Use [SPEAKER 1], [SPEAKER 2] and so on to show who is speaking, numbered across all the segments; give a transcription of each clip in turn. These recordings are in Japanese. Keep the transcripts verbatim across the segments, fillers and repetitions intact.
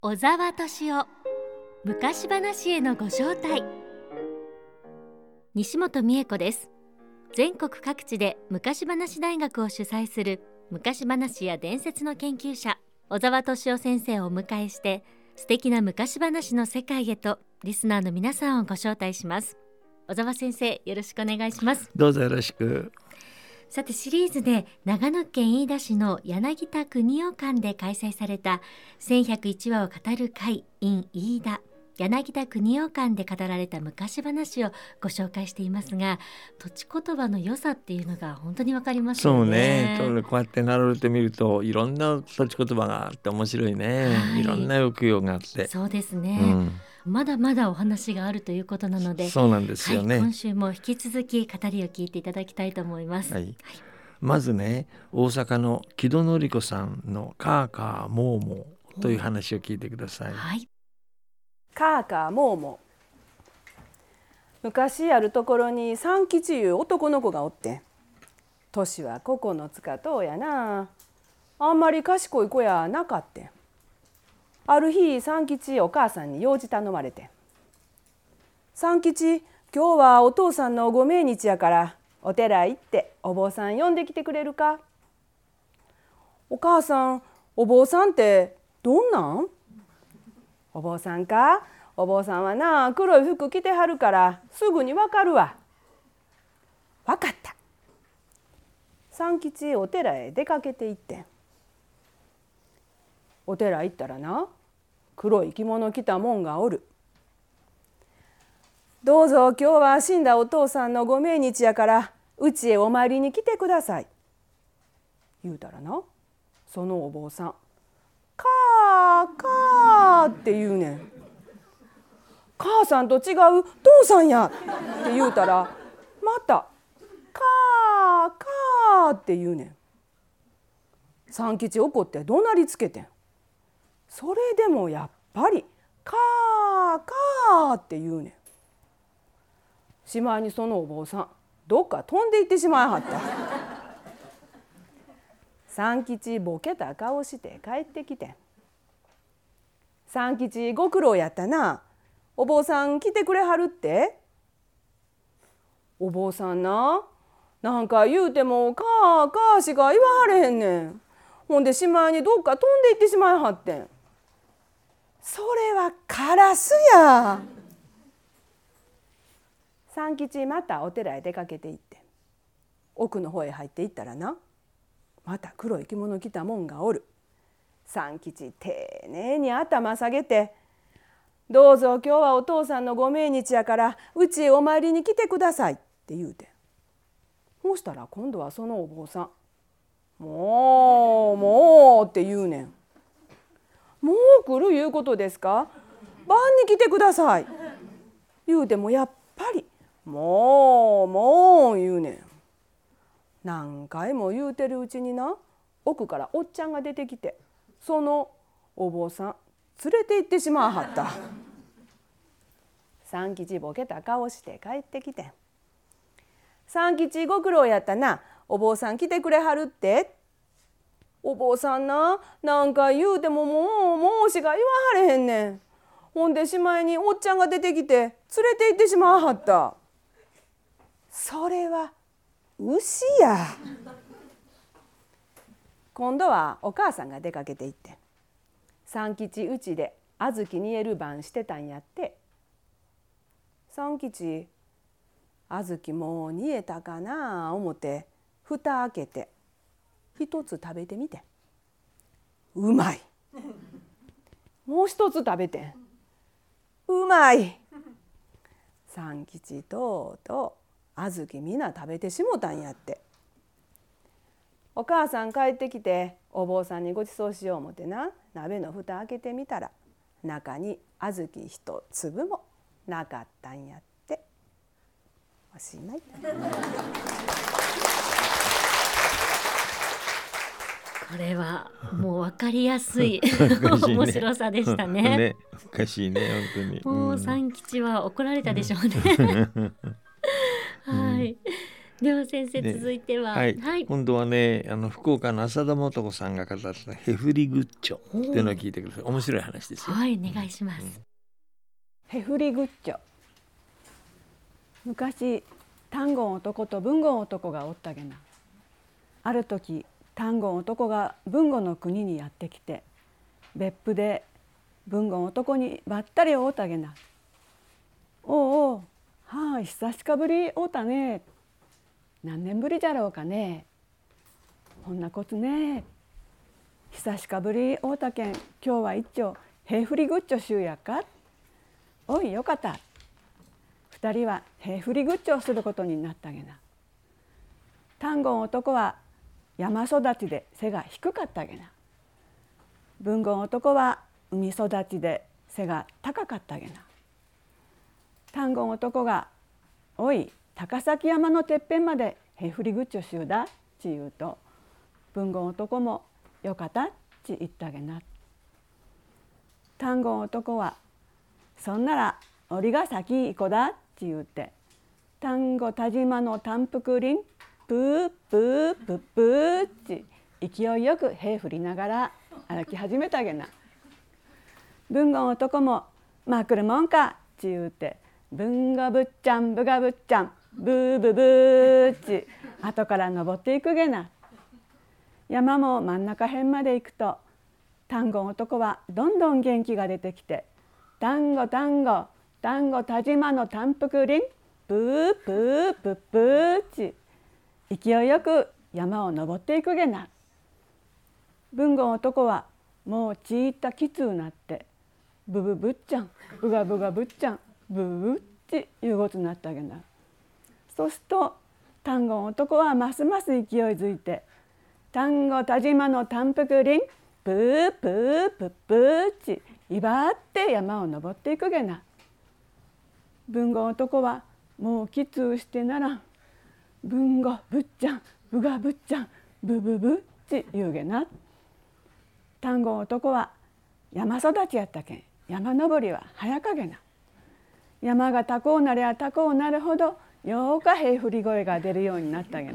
[SPEAKER 1] 小沢敏夫昔話へのご招待。西本美恵子です。全国各地で昔話大学を主催する昔話や伝説の研究者小沢敏夫先生をお迎えして、素敵な昔話の世界へとリスナーの皆さんをご招待します。小沢先生、よろしくお願いします。
[SPEAKER 2] どうぞよろしく。
[SPEAKER 1] さて、シリーズで長野県飯田市の柳田国夫館で開催されたせんひゃくいちわを語る会 in 飯田、柳田国夫館で語られた昔話をご紹介していますが、土地言葉の良さっていうのが本当に分かりますよね。
[SPEAKER 2] そうね、こうやって並べてみるといろんな土地言葉があって面白いね、はい、いろんな抑揚があって。
[SPEAKER 1] そうですね、うん、まだまだお話があるということなので、
[SPEAKER 2] そうなんですよね、
[SPEAKER 1] はい、今週も引き続き語りを聞いていただきたいと思います、
[SPEAKER 2] はいはい、
[SPEAKER 1] ま
[SPEAKER 2] ずね、大阪の木戸典子さんのカーカーモーモーという話を聞いてください。
[SPEAKER 1] はい、
[SPEAKER 3] カーカーモーモー。昔あるところに三吉いう男の子がおって、年はここのつかとうやな、あんまり賢い子やなかって。ある日三吉お母さんに用事頼まれて、三吉、今日はお父さんのご命日やからお寺行ってお坊さん呼んできてくれるか。お母さん、お坊さんってどんなん？お坊さんか、お坊さんはな、黒い服着てはるからすぐにわかるわ。わかった。三吉お寺へ出かけて行って、お寺行ったらな、黒い着物着たもんがおる。どうぞ今日は死んだお父さんのご命日やからうちへお参りに来てください。言うたらな、そのお坊さん、カーカーって言うねん。母さんと違う父さんやって言うたら、またカーカーって言うねん。三吉怒って怒鳴りつけてん。それでもやっぱりカーカーって言うねん。しまいにそのお坊さん、どっか飛んでいってしまいはった。三吉ボケた顔して帰ってきてん。三吉ご苦労やったな、お坊さん来てくれはるって。お坊さんな、なんか言うてもカーカーしか言わはれへんねん。ほんでしまいにどっか飛んでいってしまいはってん。それはカラスや。三吉またお寺へ出かけて行って、奥の方へ入っていったらな、また黒い着物着たもんがおる。三吉丁寧に頭下げて、どうぞ今日はお父さんのご命日やからうちへお参りに来てくださいって言うて、そうしたら今度はそのお坊さん、もうもうって言うねん。もう来るいうことですか、晩に来てください言うてもやっぱりもうもう言うねん。何回も言うてるうちにな、奥からおっちゃんが出てきて、そのお坊さん連れて行ってしまわはった。三吉ボケた顔して帰ってきてん。三吉ご苦労やったな、お坊さん来てくれはるって。お坊さんな、なんか言うてももうもうしか言わはれへんねん。ほんでしまいにおっちゃんが出てきて連れて行ってしまわはった。それは牛や。今度はお母さんが出かけて行って、三吉うちで小豆煮える番してたんやって。三吉、小豆もう煮えたかな思って蓋開けて一つ食べてみて、うまい。もう一つ食べて、うまい。三吉とうとう小豆みんな食べてしもたんやって。お母さん帰ってきてお坊さんにごちそうしよう思ってな、鍋の蓋開けてみたら中に小豆一粒もなかったんやって。おしまい。
[SPEAKER 1] これはもう分かりやすい面白さでしたね。
[SPEAKER 2] ね、おかしいね本当に。
[SPEAKER 1] もう三吉は怒られたでしょうね。はい。 では先生、
[SPEAKER 2] ね
[SPEAKER 1] 続いては、
[SPEAKER 2] はい
[SPEAKER 1] はい、
[SPEAKER 2] 今度はね、あの福岡の浅田素子さんが語ったヘフリグッチョっていうのを聞いてください。面白い話ですよ。
[SPEAKER 1] はい、お願いします。
[SPEAKER 2] うん
[SPEAKER 3] ヘフリグッチョ。昔単言男と文言男がおったげな。ある時単言男が文語の国にやってきて、別府で文言男にばったり会うたげな。おうおう、はあ、久しかぶり会うたね。何年ぶりじゃろうかね。こんなこつね。久しかぶり会うたけん、今日は一丁ヘフリグッチョしゅうやか。おい、よかった。二人はヘフリグッチョをすることになったげな。単言男は山育ちで背が低かったげな。文言男は海育ちで背が高かったげな。単言男が「おい、高崎山のてっぺんまでヘフリグッチョしゅうだ」ち言うと、文言男も「よかった」ち言ったげな。単言男は「そんなら俺が先行こだ」ち言うて、丹後田島の丹福林プープープップーち勢いよく屁振りながら歩き始めたげな。文言男も「まあ来るもんか」ち言うて、文語ぶっちゃんぶがぶっちゃんブーブブーち後から登っていくげな。山も真ん中辺まで行くと、単語男はどんどん元気が出てきて、単語単語単語田島の丹福林プープープップーち勢いよく山を登っていくげな。文言男はもうちいったきつうなって、ブブブっちゃんブガブガぶっちゃんブーっちいうごつなったげな。そうすると単語男はますます勢いづいて、単語田島の丹福林プープープップーち威張って山を登っていくげな。文言男はもうきつうしてならん、文語ぶっちゃんぶがぶっちゃんブブブっち言うげな。単語男は山育ちやったけん、山登りは早かげな。山が高うなりゃ高うなるほどようか屁振り声が出るようになったげな。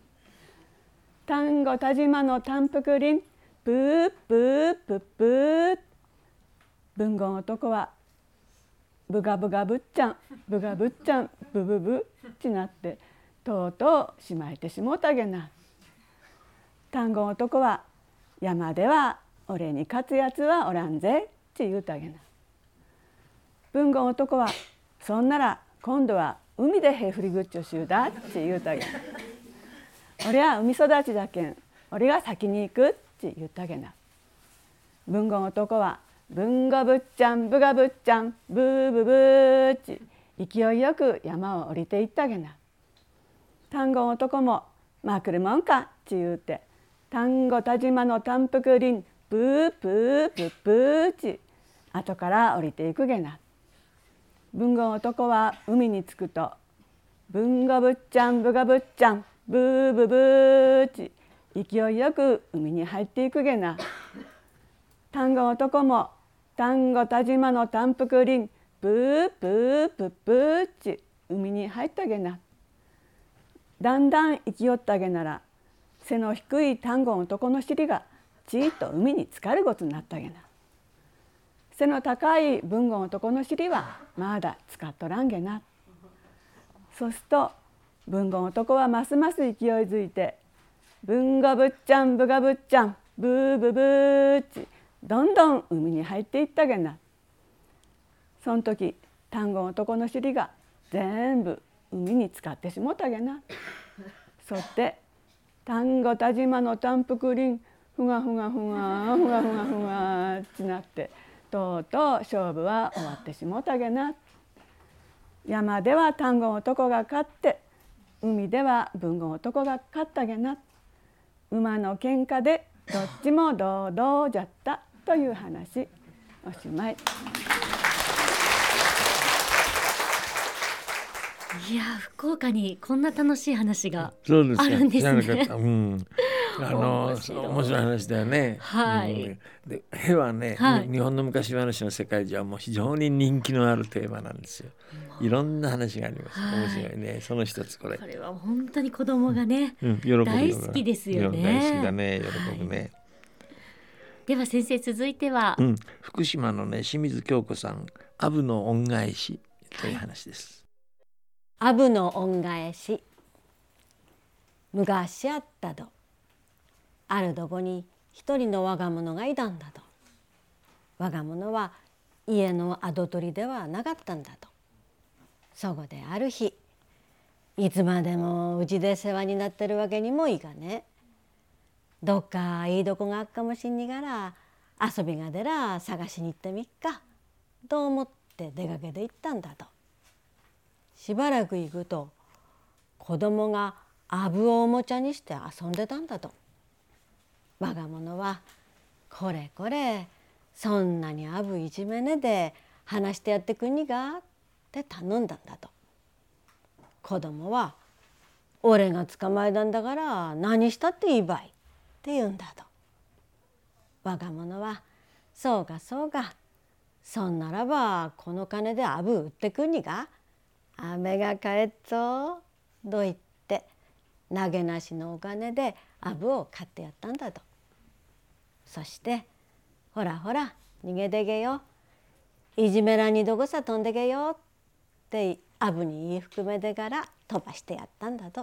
[SPEAKER 3] 単語田島の丹福林プープープップー。文言男はブガブガぶっちゃんブガぶっちゃんブブブっちなって、とうとうしまえてしもうたげな。単語男は山では俺に勝つやつはおらんぜって言うたげな。文言男はそんなら今度は海でへふりぐっちょしゅうだって言うたげな。俺は海育ちだけん俺が先に行くって言ったげな。文言男は文語ぶっちゃんぶがぶっちゃんブーブブーち勢いよく山を降りていったげな。単語男もまあ来るもんかち言うて、単語田島の丹福林ブープープップーち後から降りていくげな。文言男は海に着くと、文語ぶっちゃんぶがぶっちゃんブーブブーち勢いよく海に入っていくげな。単語男も単語田島の丹福林ブープープップーち海に入ったげな。だんだん生きよったげなら、背の低い単語男の尻がちいっと海に浸かるごつになったげな。背の高い文言男の尻はまだ浸かっとらんげな。そうすると文言男はますます勢いづいて、文語ぶっちゃんぶがぶっちゃんブーブブーちどんどん海に入っていったげな。その時単語男の尻が全部海に浸かってしもたげな。そって単語田島の丹福林ふがふがふがふがふがふがってなって、とうとう勝負は終わってしもたげな。山では単語男が勝って、海では文語男が勝ったげな。馬の喧嘩でどっちも堂々じゃったという話。おしまい。
[SPEAKER 1] いや、福岡にこんな楽しい話が
[SPEAKER 2] そうですか。
[SPEAKER 1] あるんですね。
[SPEAKER 2] 知らなかった。うん。 あの
[SPEAKER 1] 面白い
[SPEAKER 2] 面白い話だよね。
[SPEAKER 1] はい
[SPEAKER 2] うんで絵はね、
[SPEAKER 1] はい
[SPEAKER 2] 日本の昔話の世界ではもう非常に人気のあるテーマなんですよ。いろんな話があります。
[SPEAKER 1] はい
[SPEAKER 2] 面白いね。その一つこれ。
[SPEAKER 1] これは本当に子供がね、
[SPEAKER 2] うん、喜ぶよ
[SPEAKER 1] 大好きですよね
[SPEAKER 2] うん大好きだね。喜ぶね。
[SPEAKER 1] では先生、続いては、
[SPEAKER 2] うん、福島のね清水京子さん、アブの恩返しという話です。
[SPEAKER 4] アブの恩返し。昔あったど、あるどこに一人の我が物がいたんだと。我が物は家の跡取りではなかったんだと。そこである日、いつまでもうちで世話になってるわけにもいかね。どっかいいどこがあっかもしんにがら遊びが出ら探しに行ってみっかと思って出かけて行ったんだと。しばらく行くと子供がアブをおもちゃにして遊んでたんだと。我が物はこれこれそんなにアブいじめねで話してやってくんにがって頼んだんだと。子供は俺が捕まえたんだから何したっていいばいって言うんだと。我が物はそうかそうか、そんならばこの金でアブ売ってくんにが雨が帰っぞと言って投げなしのお金でアブを買ってやったんだと。そしてほらほら逃げてけよ、いじめらにどこさ飛んでけよってアブに言い含めてから飛ばしてやったんだと。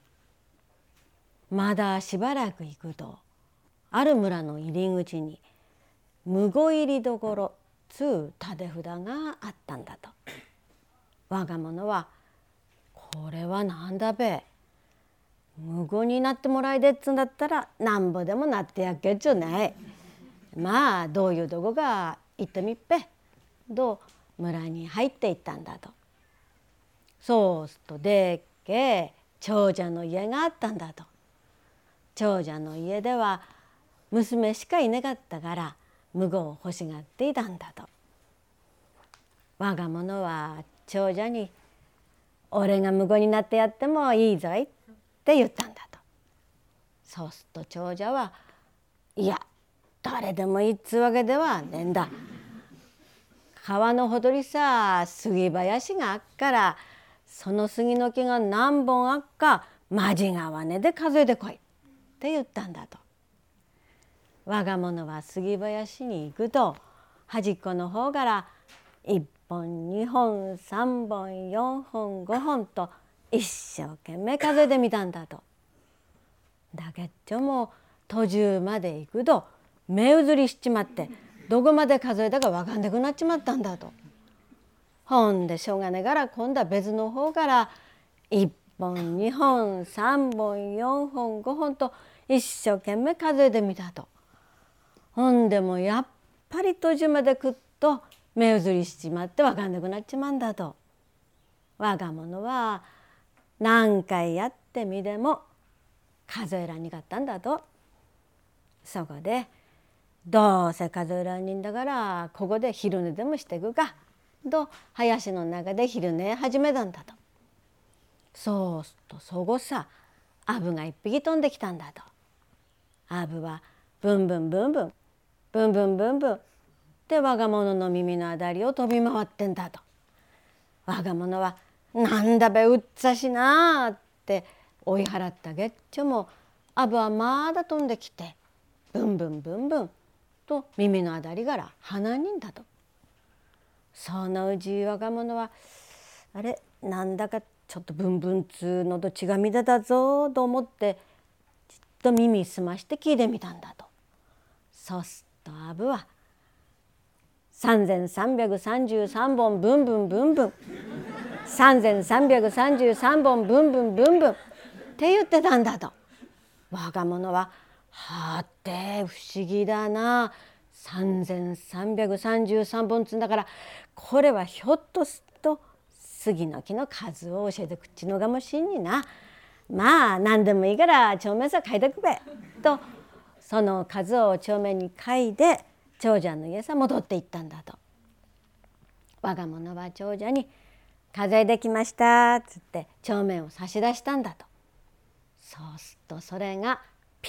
[SPEAKER 4] まだしばらく行くとある村の入り口にむご入りどころつう立て札があったんだと。我が物はこれはなんだべ、無言になってもらいでっつんだったらなんぼでもなってやっけっちゅうない。まあどういうとこか行ってみっぺと村に入っていったんだと。そうするとでっけ長者の家があったんだと。長者の家では娘しかいなかったから婿を欲しがっていたんだと。我が物は長者に俺が婿になってやってもいいぞいって言ったんだと。そうすると長者はいや誰でもいいっつうわけではねえんだ。川のほとりさ杉林があっからその杉の木が何本あっかまじがわねで数えてこいって言ったんだと。我が物は杉林に行くと端っこの方からいっぽんにほんさんぼんよんほんごほんと一生懸命数えてみたんだと。だけっちょも途中まで行くと目移りしちまってどこまで数えたか分かんなくなっちまったんだと。ほんでしょうがねがら今度は別の方からいっぽんにほんさんぼんよんほんごほんと一生懸命数えてみたと。ほんでもやっぱり途中までくっと目移りしちまって分かんなくなっちまうんだと。我が物は何回やってみても数えらんにかったんだと。そこでどうせ数えらんにんだからここで昼寝でもしてくかと林の中で昼寝始めたんだと。そうするとそごさアブが一匹飛んできたんだと。アブはブンブンブンブンブンブンブンブンで我が物の耳のあたりを飛び回ってんだと。我が物はなんだべうっざしなって追い払ったげっちょもアブはまだ飛んできてブンブンブンブンと耳のあたりから鼻にんだと。そのうち我が物はあれなんだかちょっとブンブンつうのと血がみ出たぞと思ってじっと耳すまして聞いてみたんだと。そうすっとアブはさんぜんさんびゃくさんじゅうさんぼんブンブンブンブンさんぜんさんびゃくさんじゅうさんぼんブンブンブンブンって言ってたんだと。我が物ははて不思議だな、さんぜんさんびゃくさんじゅうさんぼんつんだからこれはひょっとすると杉の木の数を教えてくっちのがもしんにな。まあ何でもいいから帳面さ書いてくべとその数を帳面に書いて長者の家さ戻っていったんだと。我が物は長者に数えできましたっつって帳面を差し出したんだと。そうするとそれがぴっ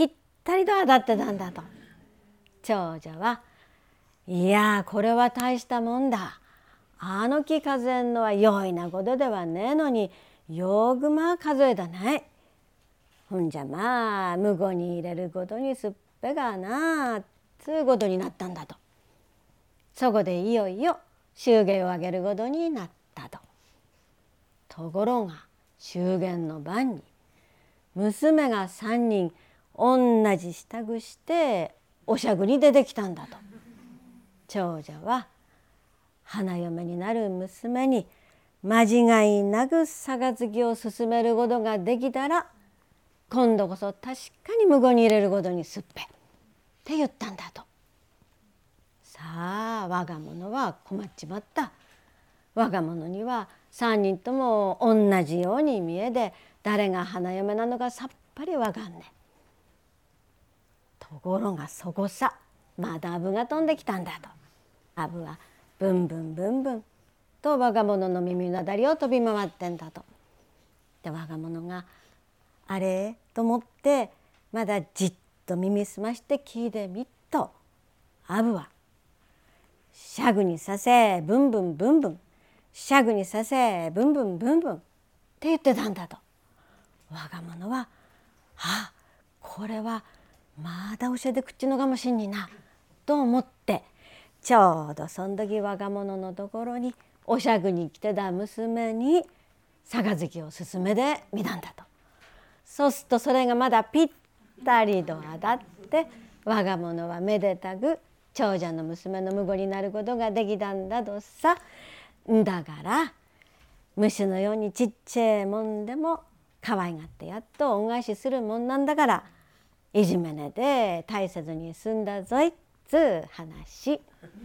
[SPEAKER 4] たりと当たってたんだと。長者はいやこれは大したもんだ。あの木数えんのは容易なことではねえのによくまあ数えたない。ほんじゃまあむごに入れることにすっぺがなつうことになったんだと。そこでいよいよ祝言をあげることになったと。ところが祝言の晩に娘が三人同じ支度しておしゃぐに出てきたんだと。長者は花嫁になる娘に間違いなく杯を進めることができたら今度こそ確かに婿に入れることにすっぺって言ったんだと。さあ我が物は困っちまった。我が物には三人とも同じように見えで誰が花嫁なのかさっぱりわかんねえ。ところがそこさまたアブが飛んできたんだと。アブはブンブンブンブンと我が物の耳のあたりを飛び回ってんだと。で我が物があれと思ってまだじっと耳すまして聞いてみっとアブはシャグにさせブンブンブンブンシャグにさせブンブンブンブンって言ってたんだと。我が物はあこれはまだ教えてくっちのかもしんになと思ってちょうどそん時我が物のところにおしゃぐに来てた娘に杯を勧めで見たんだと。そうするとそれがまだぴったりと当たって我が物はめでたく長者の娘の婿になることができたんだとさ。だから虫のようにちっちゃいもんでも可愛がってやっと恩返しするもんなんだからいじめねで大切に済んだぞいっつう話。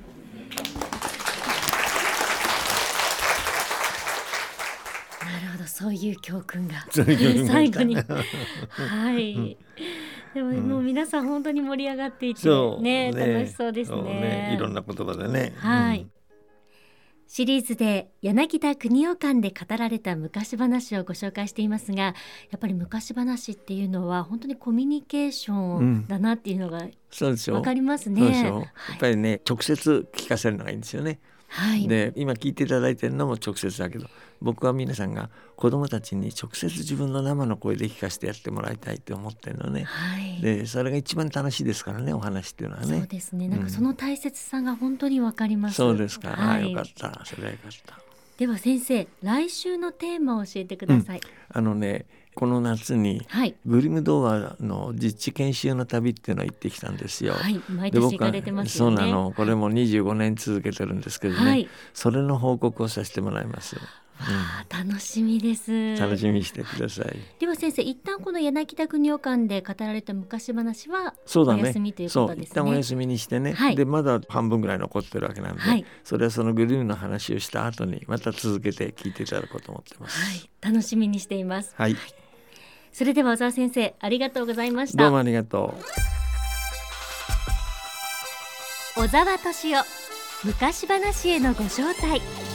[SPEAKER 1] なるほど、そういう教訓が
[SPEAKER 2] そういう教訓が
[SPEAKER 1] 最後にはい、でも、もう皆さん本当に盛り上がっていて、
[SPEAKER 2] そう
[SPEAKER 1] ね
[SPEAKER 2] ね
[SPEAKER 1] 楽しそうです
[SPEAKER 2] そう
[SPEAKER 1] ね。
[SPEAKER 2] いろんな言葉でね。
[SPEAKER 1] はい、
[SPEAKER 2] うん
[SPEAKER 1] シリーズで柳田国男館で語られた昔話をご紹介していますが、やっぱり昔話っていうのは本当にコミュニケーションだなっていうのが
[SPEAKER 2] そうですよ。
[SPEAKER 1] わかりますね。
[SPEAKER 2] そうでしょ。
[SPEAKER 1] はい
[SPEAKER 2] やっぱりね直接聞かせるのがいいんですよね。
[SPEAKER 1] はい、
[SPEAKER 2] で今聞いていただいてるのも直接だけど、僕は皆さんが子どもたちに直接自分の生の声で聞かせてやってもらいたいって思ってるのね。
[SPEAKER 1] はい、
[SPEAKER 2] でそれが一番楽しいですからね、お話っていうのはね。
[SPEAKER 1] そうですね。なんかその大切さが本当にわかります。
[SPEAKER 2] そうですか。
[SPEAKER 1] はい、
[SPEAKER 2] あよかった。それはよかった。
[SPEAKER 1] では先生、来週のテーマを教えてください。
[SPEAKER 2] うん、あのねこの夏に
[SPEAKER 1] はい、
[SPEAKER 2] グリム童話の実地研修の旅っていうのを行ってきたんですよ。
[SPEAKER 1] はい、毎
[SPEAKER 2] で
[SPEAKER 1] 年行かれてますよね。
[SPEAKER 2] そうなの。これもにじゅうごねん続けてるんですけどね、
[SPEAKER 1] はい、
[SPEAKER 2] それの報告をさせてもらいます。
[SPEAKER 1] わあ、楽しみです。
[SPEAKER 2] 楽しみにしてください。
[SPEAKER 1] では先生、一旦この柳田国男館で語られた昔話は
[SPEAKER 2] そうだね、
[SPEAKER 1] お休みということですね。
[SPEAKER 2] そう一旦お休みにしてね、
[SPEAKER 1] はい、
[SPEAKER 2] でまだ半分ぐらい残ってるわけなんで、
[SPEAKER 1] はい、
[SPEAKER 2] それはそのグリムの話をした後にまた続けて聞いていただこうと思ってます。
[SPEAKER 1] はい、楽しみにしています。
[SPEAKER 2] はい、
[SPEAKER 1] それでは小沢先生、ありがとうございました。
[SPEAKER 2] どうもありがと
[SPEAKER 1] う。小沢敏夫、昔話へのご招待。